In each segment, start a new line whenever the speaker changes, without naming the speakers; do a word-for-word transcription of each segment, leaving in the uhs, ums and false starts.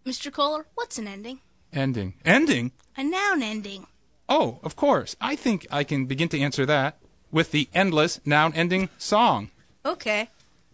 Mister Kohler, what's an ending?
Ending. Ending?
A noun ending.
Oh, of course. I think I can begin to answer that with the endless noun-ending song.
Okay.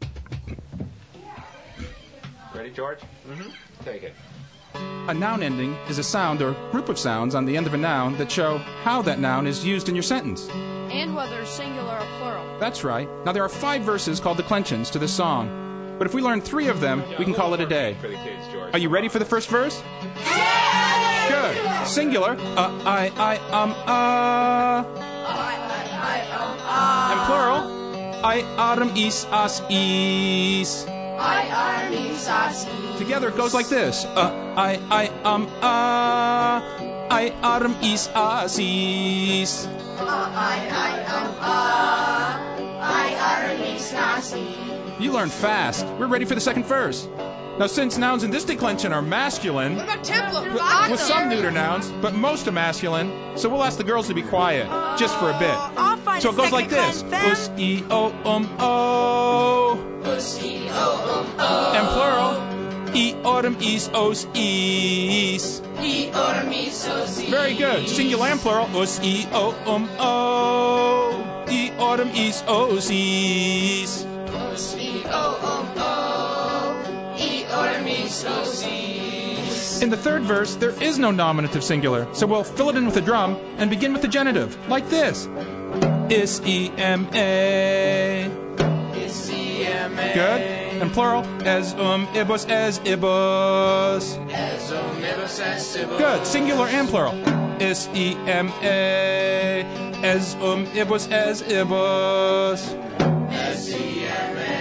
Ready, George? Mm-hmm. Take it.
A noun ending is a sound or group of sounds on the end of a noun that show how that noun is used in your sentence.
And whether singular or plural.
That's right. Now, there are five verses called declensions to this song. But if we learn three of them, we can call it a day.
For the kids, George.
Are you ready for the first verse? Good. Singular. Uh, I, I, um, uh.
I, I, I, um, ah.
And plural. I, arum, is, as, is.
I, arm, is, as, is.
Together it goes like this. Uh, I, I, um, uh. I, arum, is, as, is.
I, I, um, ah. I, arm, is, as, is.
You learn fast. We're ready for the second verse. Now, since nouns in this declension are masculine,
What about template?
with, with some neuter nouns, but most are masculine, so we'll ask the girls to be quiet, just for a bit.
I'll find
So
a
it goes
second
like this.
declension.
Us, e, o, um, o.
Us, e, o, um, o.
And plural. E, autumn, is, os, is.
E, orm, is, os, is.
Very good. Singular and plural. Us, e, o, um, o. E, autumn, is, os, is.
Us, e, o, um, o. E, orm, is, os, is.
In the third verse, there is no nominative singular, so we'll fill it in with a drum and begin with the genitive, like this. Is, e, m, a.
Is, e, m, a.
Good. And plural. As, um, ibus, as, ibus.
As, um, ibus, as, ibus.
Good. Singular and plural. Is, e, m, a. As, um, ibus, as, ibus.
S E M A.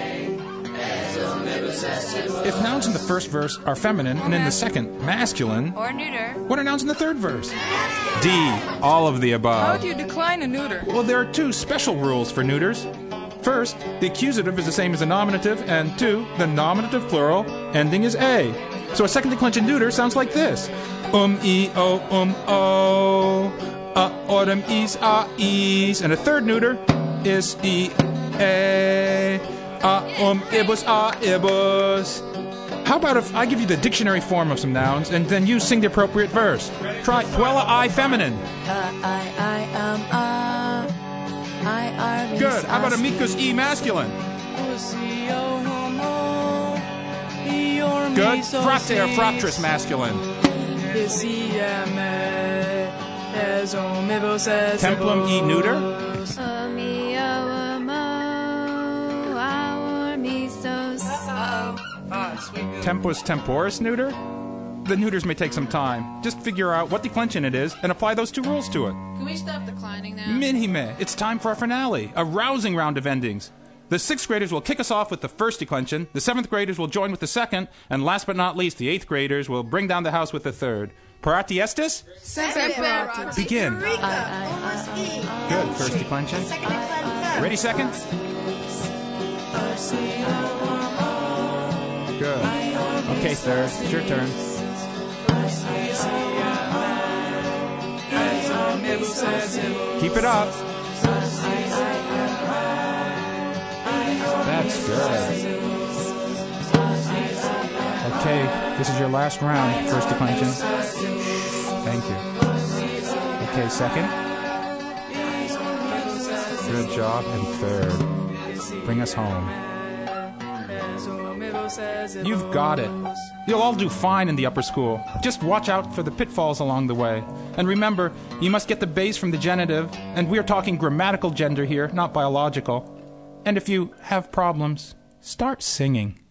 As, um, ibus, as, ibus.
If nouns in the first verse are feminine and in the second masculine,
Or neuter.
what are nouns in the third verse? D. All of the above.
How do you decline a neuter?
Well, there are two special rules for neuters. First, the accusative is the same as the nominative, and two, the nominative plural ending is A. So a second declension neuter sounds like this. Um, e, o, um, o. Uh, autumn, is, a, is. And a third neuter is e, a. Uh, um, ibus, a, ibus. How about if I give you the dictionary form of some nouns, and then you sing the appropriate verse? Try Puella I feminine.
Uh, I, I, um, uh. I, arm, is,
Good. How about
as,
amicus E masculine?
Us, e, o, um, o. E, orm,
Good.
is, os,
Frater,
is.
fratris masculine.
Is, e, m, a. As, um, ibus, as,
Templum E neuter.
ibus.
Um, e, o, um, o. Our, me, so, so.
Tempus temporis neuter? The neuters may take some time. Just figure out what declension it is and apply those two rules to it.
Can we stop declining now?
Minime, it's time for our finale, a rousing round of endings. The sixth graders will kick us off with the first declension, the seventh graders will join with the second, and last but not least, the eighth graders will bring down the house with the third. Parati estis?
Semper.
Begin.
Eureka. Almost E.
Good, first declension.
Second declension.
Ready, second? Good. Okay, third, it's your turn. Keep it up. That's good. Okay, this is your last round, first declension. Thank you. Okay, second. Good job. And third. Bring us home. You've got it. You'll all do fine in the upper school. Just watch out for the pitfalls along the way. And remember, you must get the base from the genitive, and we're talking grammatical gender here, not biological. And if you have problems, start singing.